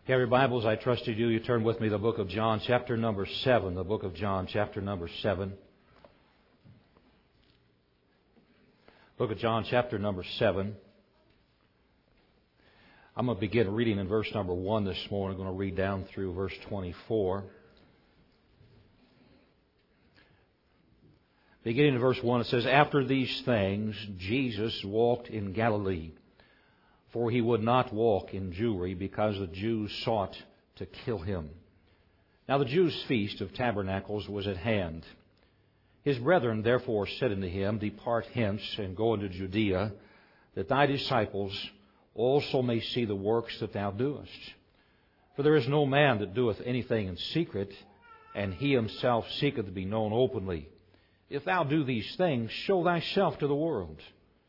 If you have your Bibles, I trust you do. You turn with me to the book of John, chapter number 7. The book of John, chapter number 7. Book of John, chapter number 7. I'm going to begin reading in verse number 1 this morning. I'm going to read down through verse 24. Beginning in verse 1, it says, "After these things, Jesus walked in Galilee, for he would not walk in Jewry, because the Jews sought to kill him. Now the Jews' feast of tabernacles was at hand. His brethren therefore said unto him, Depart hence, and go into Judea, that thy disciples also may see the works that thou doest. For there is no man that doeth anything in secret, and he himself seeketh to be known openly. If thou do these things, show thyself to the world.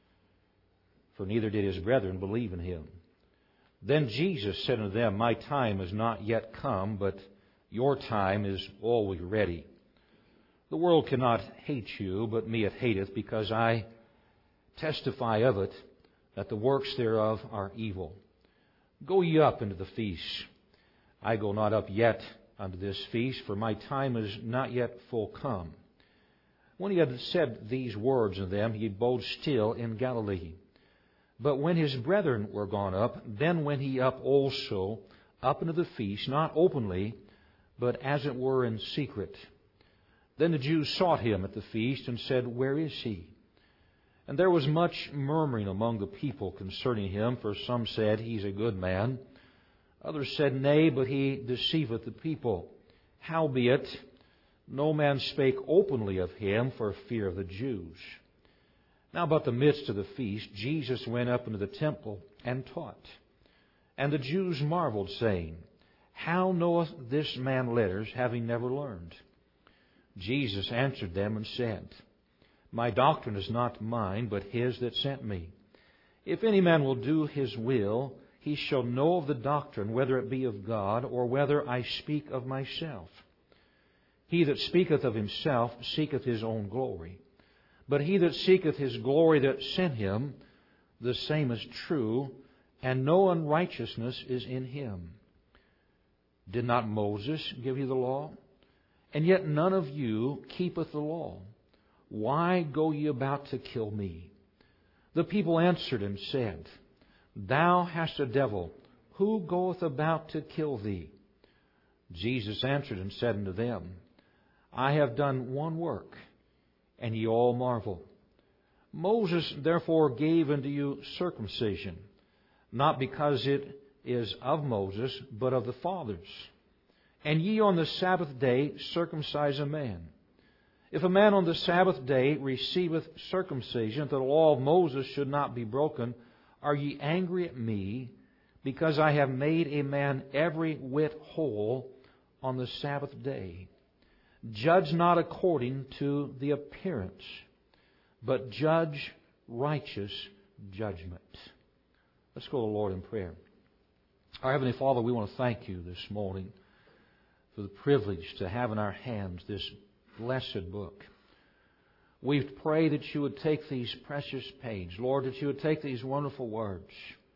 For neither did his brethren believe in him. Then Jesus said unto them, My time is not yet come, but your time is always ready. The world cannot hate you, but me it hateth, because I testify of it, that the works thereof are evil. Go ye up into the feast. I go not up yet unto this feast, for my time is not yet full come. When he had said these words unto them, he abode still in Galilee. But when his brethren were gone up, then went he up also, up into the feast, not openly, but as it were in secret. Then the Jews sought him at the feast, and said, Where is he? And there was much murmuring among the people concerning him, for some said, He is a good man. Others said, Nay, but he deceiveth the people. Howbeit, no man spake openly of him for fear of the Jews. Now about the midst of the feast, Jesus went up into the temple and taught. And the Jews marveled, saying, How knoweth this man letters, having never learned? Jesus answered them and said, My doctrine is not mine, but his that sent me. If any man will do his will, he shall know of the doctrine, whether it be of God, or whether I speak of myself. He that speaketh of himself seeketh his own glory. But he that seeketh his glory that sent him, the same is true, and no unrighteousness is in him. Did not Moses give you the law? And yet none of you keepeth the law. Why go ye about to kill me? The people answered and said, Thou hast a devil. Who goeth about to kill thee? Jesus answered and said unto them, I have done one work, and ye all marvel. Moses therefore gave unto you circumcision, not because it is of Moses, but of the fathers. And ye on the Sabbath day circumcise a man. If a man on the Sabbath day receiveth circumcision, that the law of Moses should not be broken, are ye angry at me, because I have made a man every whit whole on the Sabbath day? Judge not according to the appearance, but judge righteous judgment. Let's go to the Lord in prayer. Our Heavenly Father, we want to thank you this morning for the privilege to have in our hands this blessed book. We pray that you would take these precious pages, Lord, that you would take these wonderful words,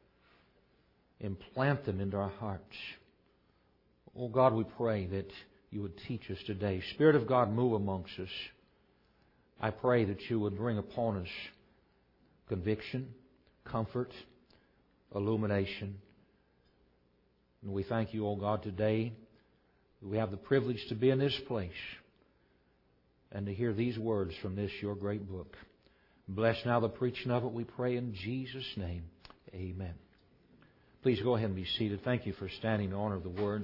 implant them into our hearts. Oh God, we pray that you would teach us today. Spirit of God, move amongst us. I pray that you would bring upon us conviction, comfort, illumination. And we thank you, oh God, today that we have the privilege to be in this place and to hear these words from this, your great book. Bless now the preaching of it, we pray in Jesus' name. Amen. Please go ahead and be seated. Thank you for standing in honor of the Word.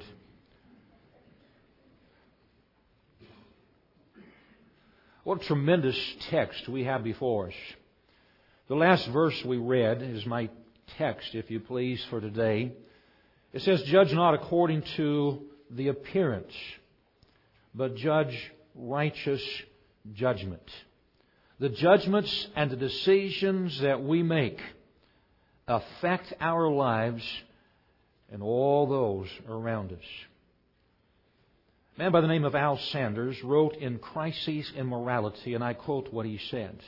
What a tremendous text we have before us. The last verse we read is my text, if you please, for today. It says, Judge not according to the appearance, but judge righteous judgment. The judgments and the decisions that we make affect our lives and all those around us. A man by the name of Al Sanders wrote in Crises in Morality, and I quote what he said.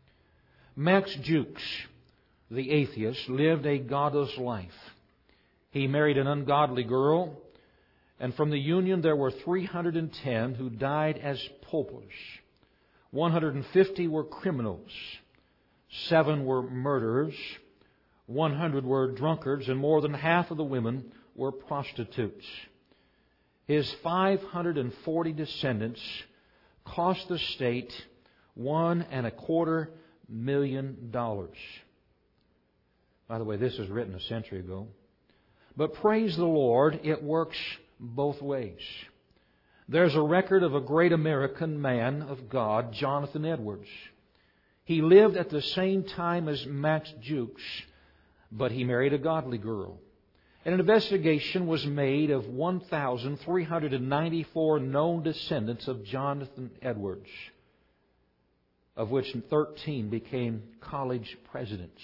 Max Jukes, the atheist, lived a godless life. He married an ungodly girl, and from the union there were 310 who died as paupers. 150 were criminals. 7 were murderers. 100 were drunkards, and more than half of the women were prostitutes. His 540 descendants cost the state $1.25 million. By the way, this was written a century ago. But praise the Lord, it works both ways. There's a record of a great American man of God, Jonathan Edwards. He lived at the same time as Max Jukes, but he married a godly girl. And an investigation was made of 1,394 known descendants of Jonathan Edwards, of which 13 became college presidents.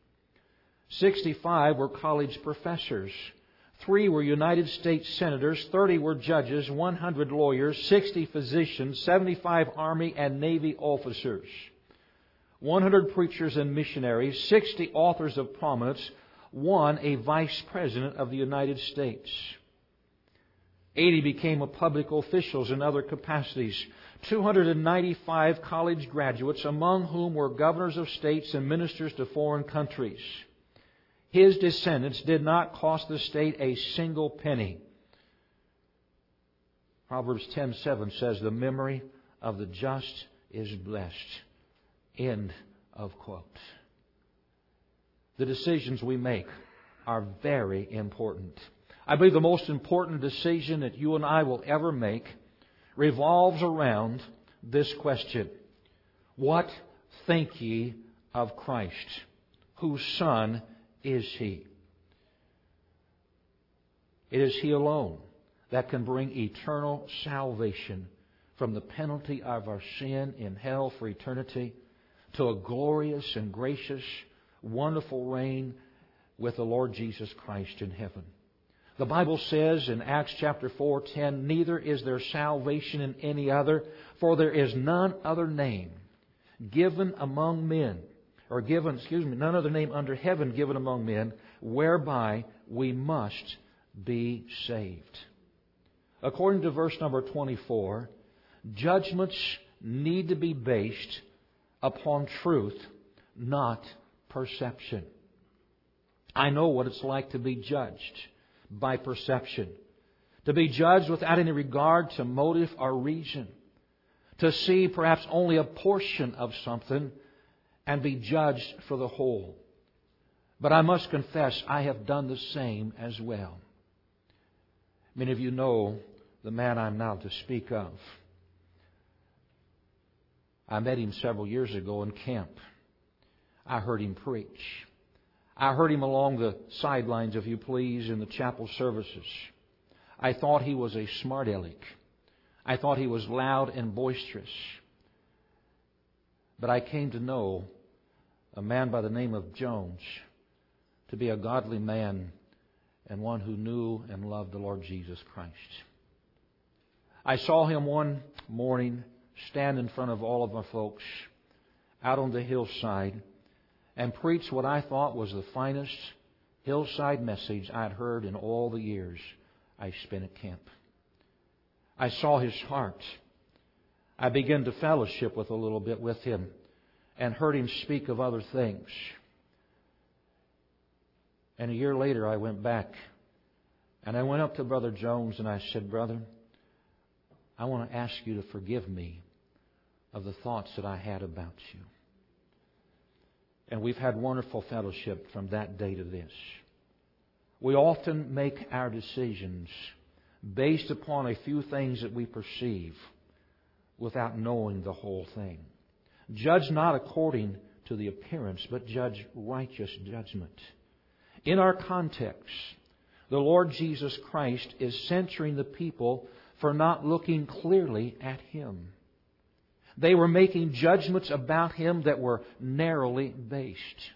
65 were college professors. 3 were United States senators. 30 were judges. 100 lawyers. 60 physicians. 75 Army and Navy officers. 100 preachers and missionaries. 60 authors of prominence. 1 a vice president of the United States. 80 became public officials in other capacities. 295 college graduates, among whom were governors of states and ministers to foreign countries. His descendants did not cost the state a single penny. Proverbs 10:7 says, "The memory of the just is blessed." End of quote. The decisions we make are very important. I believe the most important decision that you and I will ever make revolves around this question: what think ye of Christ? Whose Son is He? It is He alone that can bring eternal salvation from the penalty of our sin in hell for eternity to a glorious and gracious, wonderful reign with the Lord Jesus Christ in heaven. The Bible says in Acts chapter 4:10, "Neither is there salvation in any other, for there is none other name given among men," none other name under heaven given among men, "whereby we must be saved." According to verse number 24, judgments need to be based upon truth, not perception. I know what it's like to be judged by perception, to be judged without any regard to motive or reason, to see perhaps only a portion of something and be judged for the whole. But I must confess, I have done the same as well. Many of you know the man I'm now to speak of. I met him several years ago in camp. I heard him preach. I heard him along the sidelines, if you please, in the chapel services. I thought he was a smart aleck. I thought he was loud and boisterous. But I came to know a man by the name of Jones to be a godly man and one who knew and loved the Lord Jesus Christ. I saw him one morning stand in front of all of my folks out on the hillside and preach what I thought was the finest hillside message I'd heard in all the years I spent at camp. I saw his heart. I began to fellowship with a little bit with him and heard him speak of other things. And a year later I went back and I went up to Brother Jones and I said, "Brother, I want to ask you to forgive me of the thoughts that I had about you." And we've had wonderful fellowship from that day to this. We often make our decisions based upon a few things that we perceive without knowing the whole thing. Judge not according to the appearance, but judge righteous judgment. In our context, the Lord Jesus Christ is censuring the people for not looking clearly at Him. They were making judgments about Him that were narrowly based.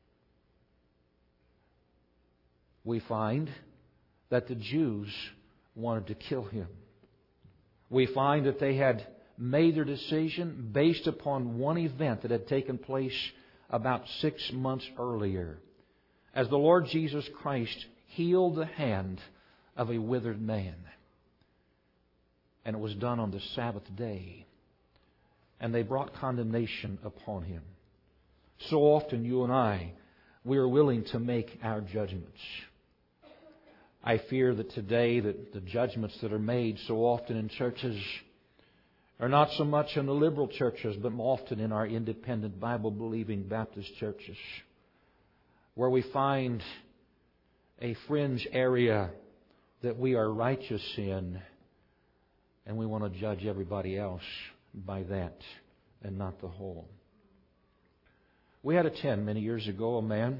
We find that the Jews wanted to kill Him. We find that they had made their decision based upon one event that had taken place about 6 months earlier. As the Lord Jesus Christ healed the hand of a withered man. And it was done on the Sabbath day. And they brought condemnation upon him. So often you and I, we are willing to make our judgments. I fear that today that the judgments that are made so often in churches are not so much in the liberal churches, but often in our independent, Bible-believing Baptist churches, where we find a fringe area that we are righteous in, and we want to judge everybody else by that and not the whole. We had attend many years ago a man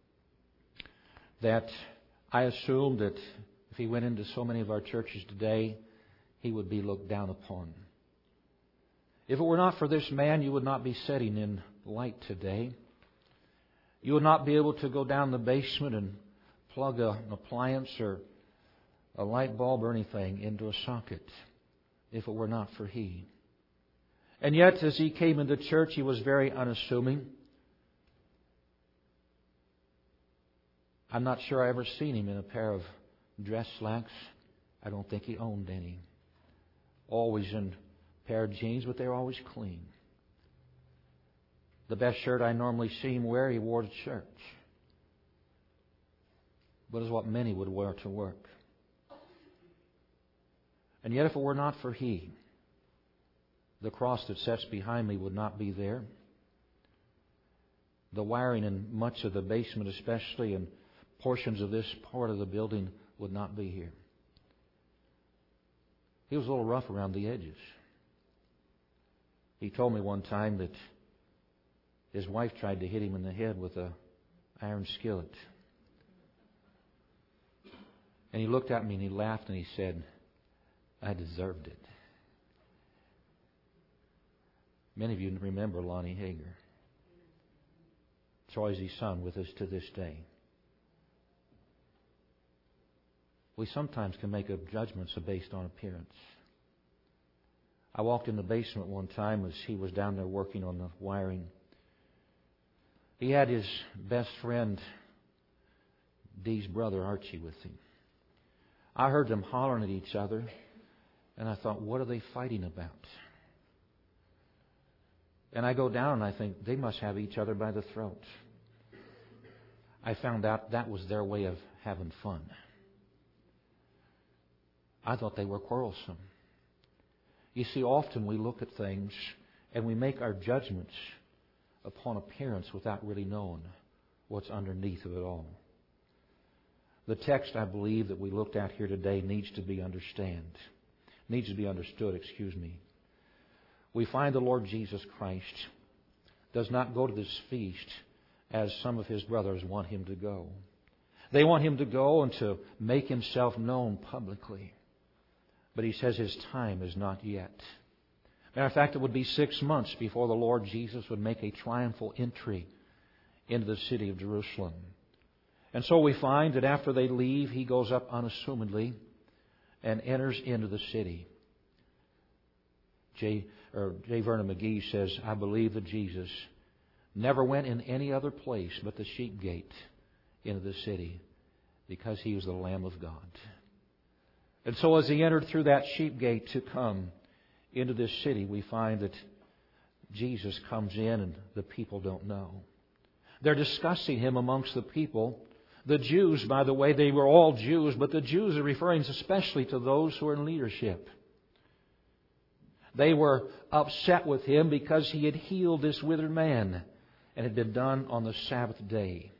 that I assumed that if he went into so many of our churches today, he would be looked down upon. If it were not for this man, you would not be sitting in light today. You would not be able to go down the basement and plug an appliance or a light bulb or anything into a socket if it were not for he. And yet, as he came into church, he was very unassuming. I'm not sure I ever seen him in a pair of dress slacks. I don't think he owned any. Always in a pair of jeans, but they were always clean. The best shirt I normally see him wear, he wore to church. But it's what many would wear to work. And yet if it were not for he, the cross that sits behind me would not be there. The wiring in much of the basement, especially, and portions of this part of the building would not be here. He was a little rough around the edges. He told me one time that his wife tried to hit him in the head with an iron skillet. And he looked at me and he laughed and he said, "I deserved it." Many of you remember Lonnie Hager. Troy's son with us to this day. We sometimes can make up judgments based on appearance. I walked in the basement one time as he was down there working on the wiring. He had his best friend, Dee's brother, Archie, with him. I heard them hollering at each other, and I thought, what are they fighting about? And I go down and I think, they must have each other by the throat. I found out that was their way of having fun. I thought they were quarrelsome. You see, often we look at things and we make our judgments upon appearance without really knowing what's underneath of it all. The text, I believe, that we looked at here today needs to be understood. We find the Lord Jesus Christ does not go to this feast as some of His brothers want Him to go. They want Him to go and to make Himself known publicly. But He says His time is not yet. Matter of fact, it would be 6 months before the Lord Jesus would make a triumphal entry into the city of Jerusalem. And so we find that after they leave, He goes up unassumedly and enters into the city. J. Vernon McGee says, I believe that Jesus never went in any other place but the sheep gate into the city because He was the Lamb of God. And so as He entered through that sheep gate to come into this city, we find that Jesus comes in and the people don't know. They're discussing Him amongst the people. The Jews, by the way, they were all Jews, but the Jews are referring especially to those who are in leadership. They were upset with Him because He had healed this withered man and had been done on the Sabbath day.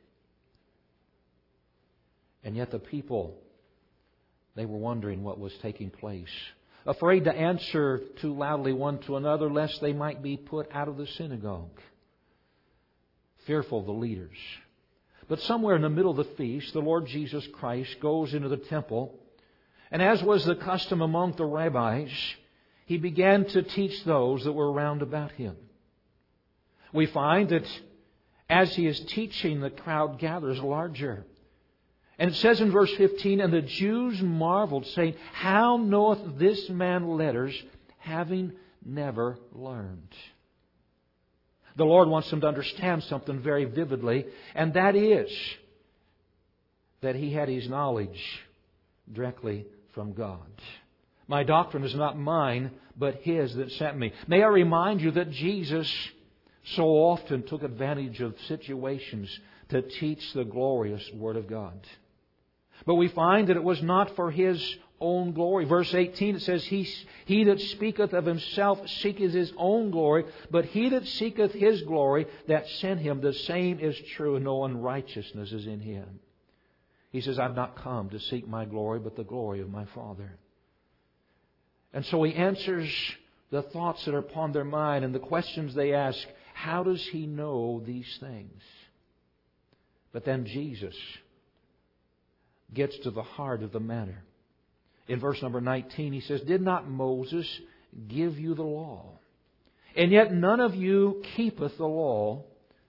And yet the people, they were wondering what was taking place, afraid to answer too loudly one to another lest they might be put out of the synagogue. Fearful of the leaders. But somewhere in the middle of the feast, the Lord Jesus Christ goes into the temple, and as was the custom among the rabbis, He began to teach those that were round about Him. We find that as He is teaching, the crowd gathers larger. And it says in verse 15, and the Jews marveled, saying, How knoweth this man letters, having never learned? The Lord wants them to understand something very vividly, and that is that he had his knowledge directly from God. My doctrine is not mine, but His that sent me. May I remind you that Jesus so often took advantage of situations to teach the glorious Word of God. But we find that it was not for His own glory. Verse 18, it says, He that speaketh of himself seeketh his own glory, but he that seeketh His glory that sent Him, the same is true, and no unrighteousness is in Him. He says, I've not come to seek my glory, but the glory of my Father. And so He answers the thoughts that are upon their mind and the questions they ask. How does He know these things? But then Jesus gets to the heart of the matter. In verse number 19, He says, Did not Moses give you the law? And yet none of you keepeth the law.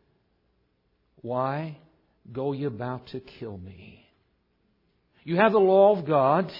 Why go ye about to kill me? You have the law of God.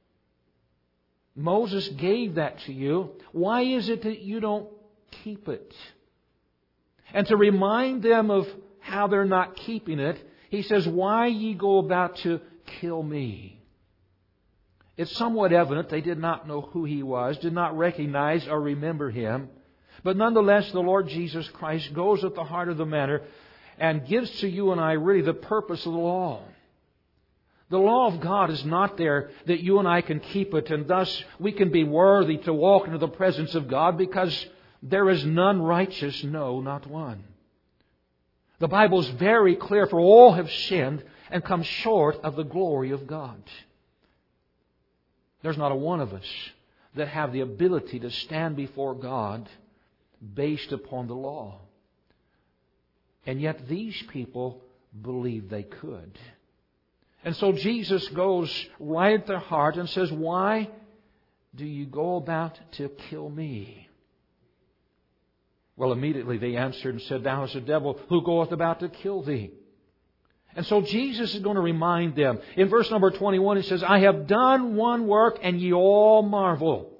Moses gave that to you. Why is it that you don't keep it? And to remind them of how they're not keeping it, He says, Why ye go about to kill me? It's somewhat evident they did not know who He was, did not recognize or remember Him. But nonetheless, the Lord Jesus Christ goes at the heart of the matter and gives to you and I really the purpose of the law. The law of God is not there that you and I can keep it, and thus we can be worthy to walk into the presence of God, because there is none righteous, no, not one. The Bible is very clear, for all have sinned and come short of the glory of God. There's not a one of us that have the ability to stand before God based upon the law. And yet these people believed they could. And so Jesus goes right at their heart and says, Why do you go about to kill me? Well, immediately they answered and said, Thou hast a devil, who goeth about to kill thee? And so Jesus is going to remind them. In verse number 21, He says, I have done one work, and ye all marvel.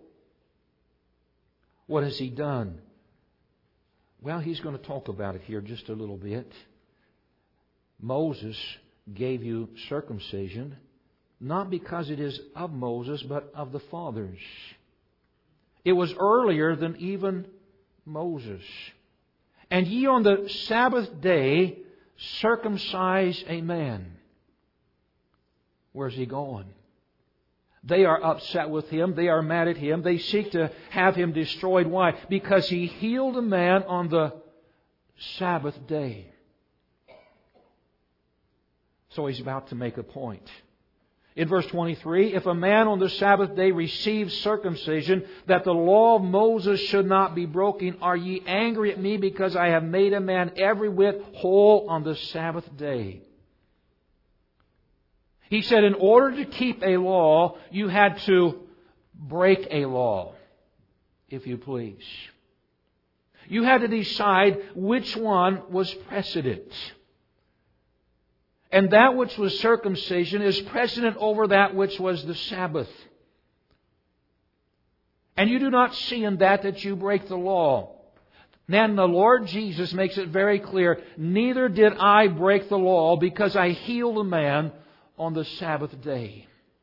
What has He done? Well, He's going to talk about it here just a little bit. Moses gave you circumcision, not because it is of Moses, but of the fathers. It was earlier than even Moses. And ye on the Sabbath day circumcise a man. Where's he going? They are upset with him. They are mad at him. They seek to have him destroyed. Why? Because he healed a man on the Sabbath day. So he's about to make a point. In verse 23, if a man on the Sabbath day receives circumcision, that the law of Moses should not be broken, are ye angry at me because I have made a man every whit whole on the Sabbath day? He said in order to keep a law, you had to break a law, if you please. You had to decide which one was precedent. And that which was circumcision is precedent over that which was the Sabbath. And you do not see in that you break the law. Then the Lord Jesus makes it very clear, neither did I break the law because I healed a man on the Sabbath day.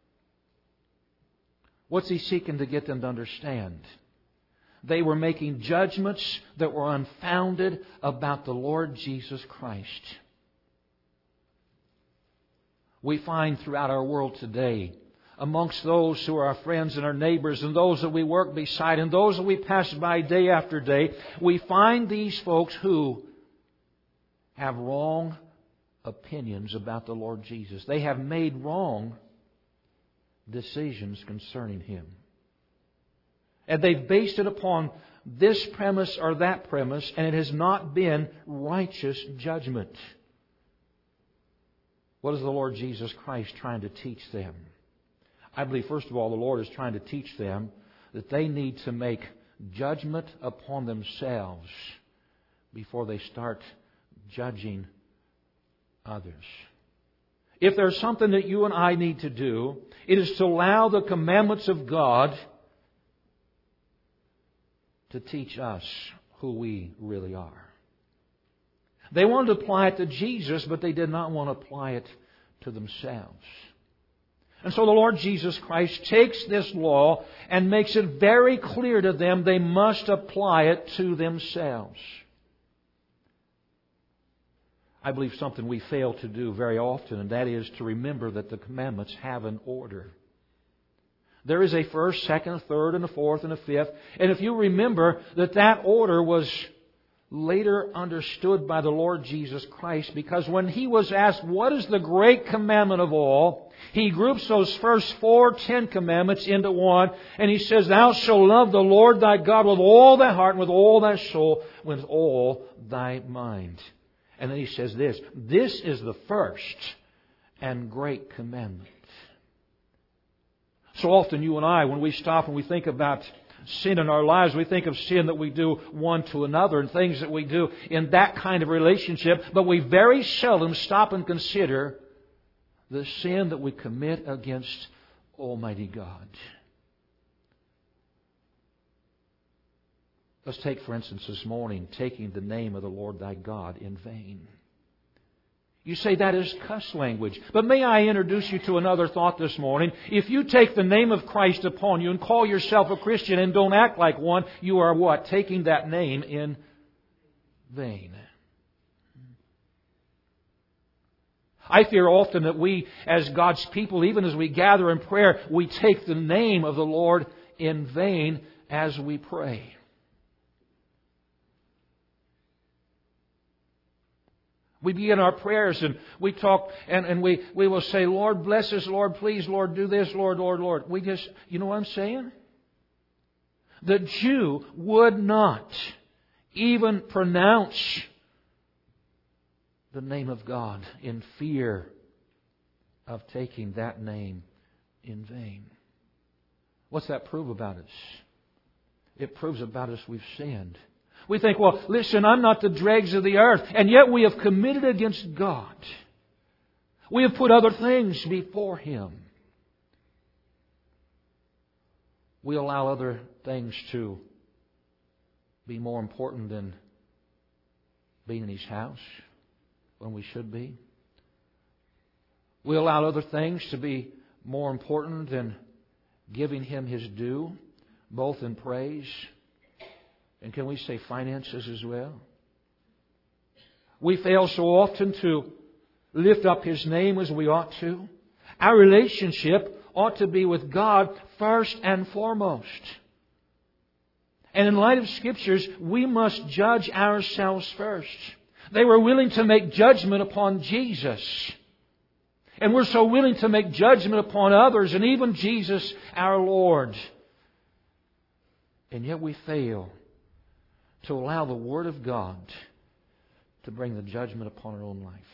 What's He seeking to get them to understand? They were making judgments that were unfounded about the Lord Jesus Christ. We find throughout our world today, amongst those who are our friends and our neighbors and those that we work beside and those that we pass by day after day, we find these folks who have wrong opinions about the Lord Jesus. They have made wrong decisions concerning Him. And they've based it upon this premise or that premise, and it has not been righteous judgment. What is the Lord Jesus Christ trying to teach them? I believe, first of all, the Lord is trying to teach them that they need to make judgment upon themselves before they start judging others. If there's something that you and I need to do, it is to allow the commandments of God to teach us who we really are. They wanted to apply it to Jesus, but they did not want to apply it to themselves. And so the Lord Jesus Christ takes this law and makes it very clear to them they must apply it to themselves. I believe something we fail to do very often, and that is to remember that the commandments have an order. There is a first, second, third, and a fourth, and a fifth. And if you remember that order was later understood by the Lord Jesus Christ, because when He was asked, what is the great commandment of all? He groups those first 4 10 commandments into one, and He says, Thou shalt love the Lord thy God with all thy heart, and with all thy soul, with all thy mind. And then He says this is the first and great commandment. So often you and I, when we stop and we think about sin in our lives, we think of sin that we do one to another and things that we do in that kind of relationship, but we very seldom stop and consider the sin that we commit against Almighty God. Let's take, for instance, this morning, taking the name of the Lord thy God in vain. You say that is cuss language. But may I introduce you to another thought this morning? If you take the name of Christ upon you and call yourself a Christian and don't act like one, you are what? Taking that name in vain. I fear often that we, as God's people, even as we gather in prayer, we take the name of the Lord in vain as we pray. We begin our prayers and we talk and we will say, Lord, bless us, Lord, please, Lord, do this, Lord, Lord, Lord. We just, you know what I'm saying? The Jew would not even pronounce the name of God in fear of taking that name in vain. What's that prove about us? It proves about us we've sinned. We think, well, listen, I'm not the dregs of the earth. And yet we have committed against God. We have put other things before Him. We allow other things to be more important than being in His house when we should be. We allow other things to be more important than giving Him His due, both in praise and can we say finances as well? We fail so often to lift up His name as we ought to. Our relationship ought to be with God first and foremost. And in light of Scriptures, we must judge ourselves first. They were willing to make judgment upon Jesus. And we're so willing to make judgment upon others and even Jesus our Lord. And yet we fail to allow the Word of God to bring the judgment upon our own life.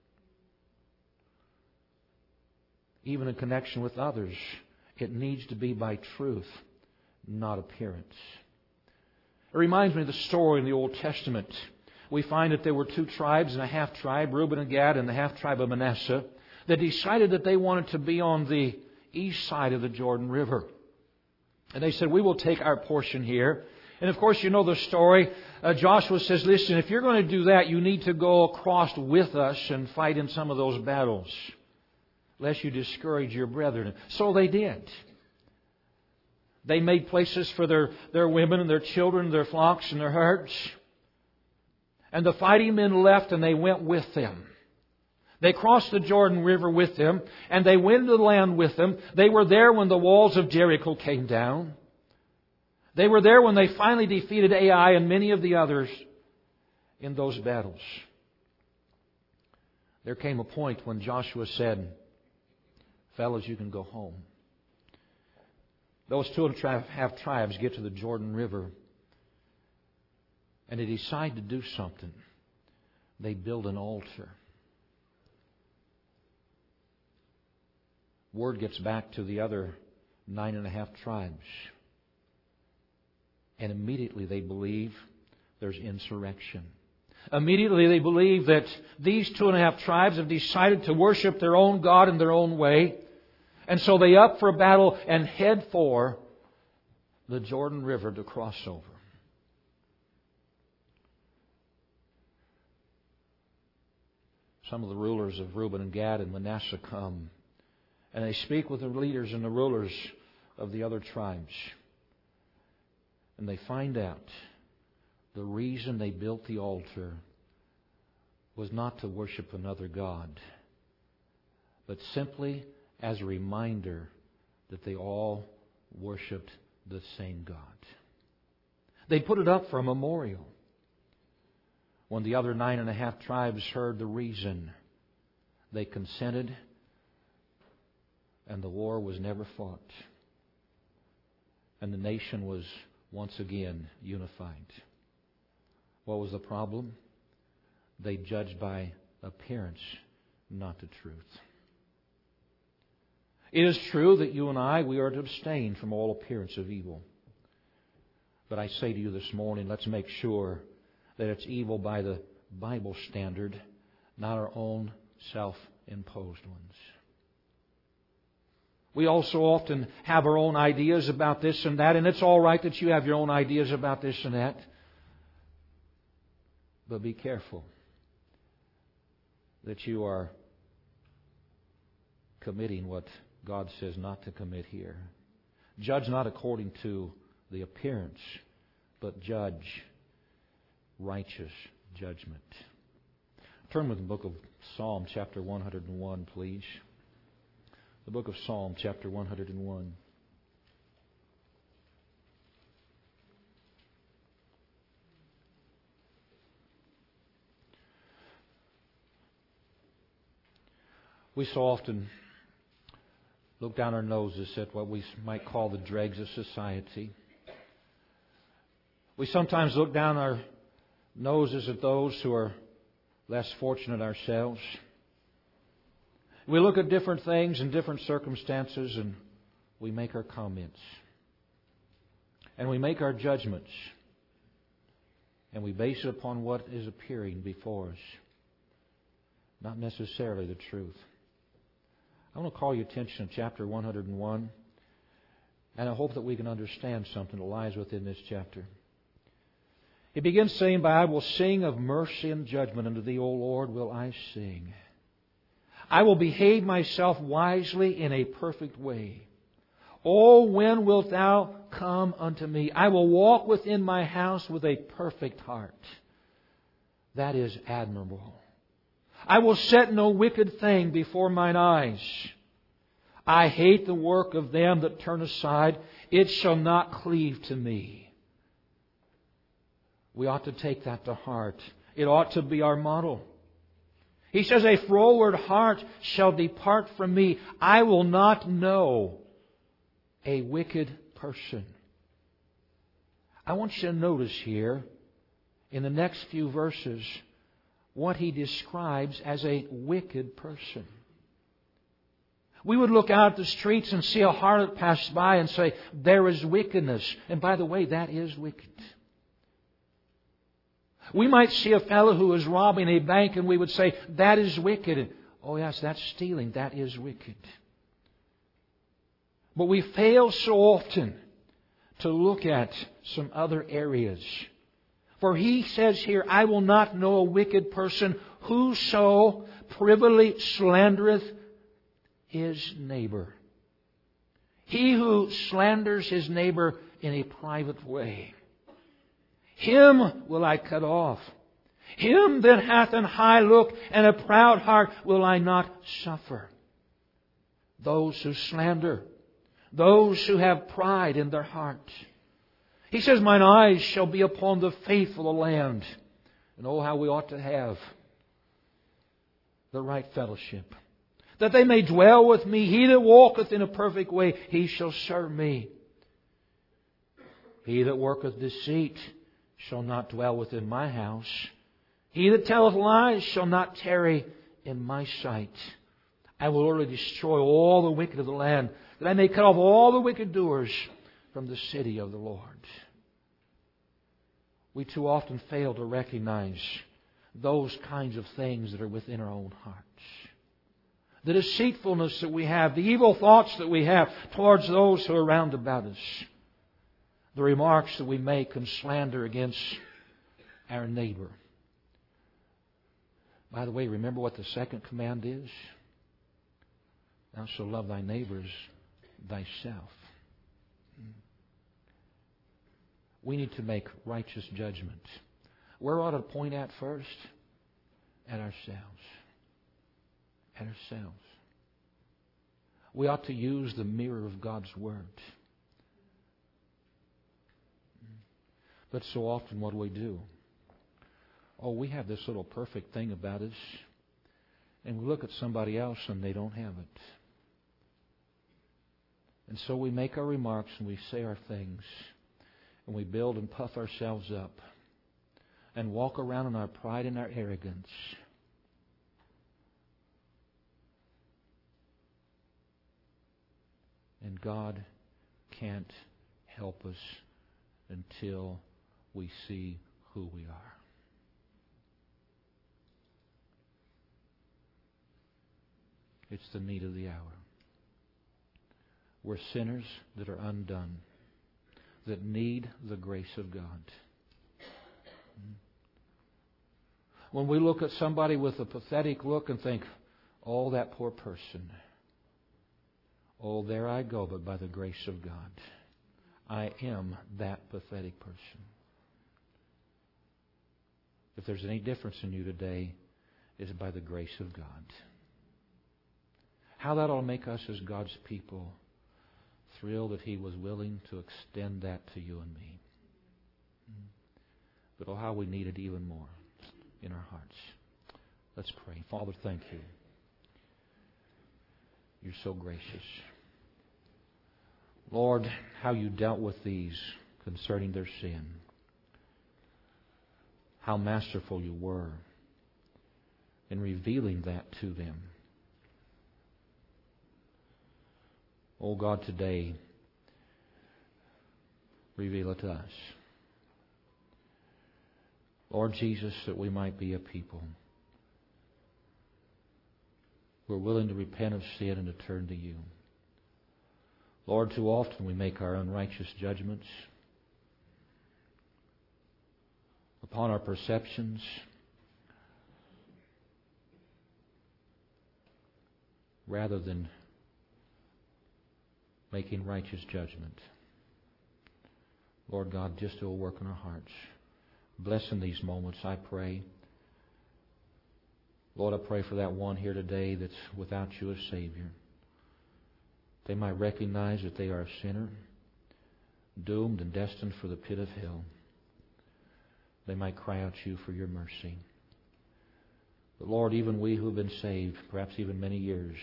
Even in connection with others, it needs to be by truth, not appearance. It reminds me of the story in the Old Testament. We find that there were 2 tribes and a half tribe, Reuben and Gad, and the half tribe of Manasseh, that decided that they wanted to be on the east side of the Jordan River. And they said, we will take our portion here. And of course, you know the story. Joshua says, listen, if you're going to do that, you need to go across with us and fight in some of those battles, lest you discourage your brethren. So they did. They made places for their women and their children, their flocks and their herds. And the fighting men left and they went with them. They crossed the Jordan River with them and they went into the land with them. They were there when the walls of Jericho came down. They were there when they finally defeated Ai and many of the others in those battles. There came a point when Joshua said, fellas, you can go home. Those 2.5 tribes get to the Jordan River and they decide to do something. They build an altar. Word gets back to the other 9.5 tribes. And immediately they believe there's insurrection. Immediately they believe that these 2.5 tribes have decided to worship their own God in their own way. And so they up for a battle and head for the Jordan River to cross over. some of the rulers of Reuben and Gad and Manasseh come, and they speak with the leaders and the rulers of the other tribes. And they find out the reason they built the altar was not to worship another god, but simply as a reminder that they all worshipped the same God. They put it up for a memorial. When the other 9.5 tribes heard the reason, they consented, and the war was never fought. And the nation was once again unified. What was the problem? They judged by appearance, not the truth. It is true that you and I, we are to abstain from all appearance of evil. But I say to you this morning, let's make sure that it's evil by the Bible standard, not our own self-imposed ones. We also often have our own ideas about this and that, and it's all right that you have your own ideas about this and that. But be careful that you are committing what God says not to commit here. Judge not according to the appearance, but judge righteous judgment. Turn with the book of Psalm chapter 101, please. The book of Psalm chapter 101. We so often look down our noses at what we might call the dregs of society. We sometimes look down our noses at those who are less fortunate ourselves. We look at different things and different circumstances and we make our comments. And we make our judgments. And we base it upon what is appearing before us, not necessarily the truth. I want to call your attention to chapter 101, and I hope that we can understand something that lies within this chapter. It begins saying, "I will sing of mercy and judgment unto Thee, O Lord, will I sing. I will behave myself wisely in a perfect way. Oh, when wilt Thou come unto me? I will walk within my house with a perfect heart." That is admirable. "I will set no wicked thing before mine eyes. I hate the work of them that turn aside. It shall not cleave to me." We ought to take that to heart. It ought to be our model. He says, "A froward heart shall depart from me. I will not know a wicked person." I want you to notice here, in the next few verses, what he describes as a wicked person. We would look out at the streets and see a harlot pass by and say, there is wickedness. And by the way, that is wicked. We might see a fellow who is robbing a bank and we would say, that is wicked. Oh yes, that's stealing. That is wicked. But we fail so often to look at some other areas. For he says here, "I will not know a wicked person, whoso privily slandereth his neighbor." He who slanders his neighbor in a private way, him will I cut off. Him that hath an high look and a proud heart will I not suffer. Those who slander, those who have pride in their heart. He says, "Mine eyes shall be upon the faithful of the land." And oh, how we ought to have the right fellowship, that they may dwell with me. He that walketh in a perfect way, he shall serve me. He that worketh deceit shall not dwell within my house. He that telleth lies shall not tarry in my sight. I will utterly destroy all the wicked of the land, that I may cut off all the wicked doers from the city of the Lord. We too often fail to recognize those kinds of things that are within our own hearts. The deceitfulness that we have, the evil thoughts that we have towards those who are around about us. The remarks that we make and slander against our neighbor. By the way, remember what the second command is? Thou shalt love thy neighbors thyself. We need to make righteous judgment. Where ought to point at first? At ourselves. At ourselves. We ought to use the mirror of God's Word. But so often what do we do? Oh, we have this little perfect thing about us, and we look at somebody else and they don't have it. And so we make our remarks and we say our things, and we build and puff ourselves up and walk around in our pride and our arrogance. And God can't help us until we see who we are. It's the need of the hour. We're sinners that are undone, that need the grace of God. When we look at somebody with a pathetic look and think, oh, that poor person. Oh, there I go, but by the grace of God. I am that pathetic person. If there's any difference in you today, it's by the grace of God. How that will make us as God's people thrill that He was willing to extend that to you and me. But oh, how we need it even more in our hearts. Let's pray. Father, thank you. You're so gracious. Lord, how you dealt with these concerning their sin. How masterful you were in revealing that to them. Oh God, today, reveal it to us. Lord Jesus, that we might be a people who are willing to repent of sin and to turn to you. Lord, too often we make our unrighteous judgments upon our perceptions, rather than making righteous judgment. Lord God, just do a work in our hearts. Bless in these moments, I pray. Lord, I pray for that one here today that's without you as Savior. They might recognize that they are a sinner, doomed and destined for the pit of hell. They might cry out to you for your mercy. But Lord, even we who have been saved, perhaps even many years,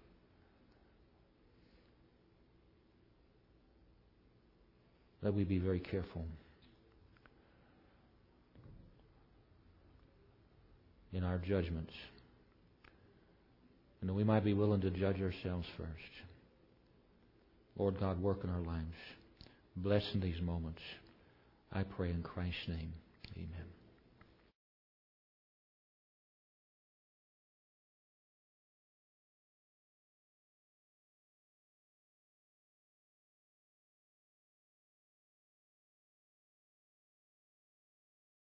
let we be very careful in our judgments, and that we might be willing to judge ourselves first. Lord God, work in our lives. Bless in these moments. I pray in Christ's name. Amen.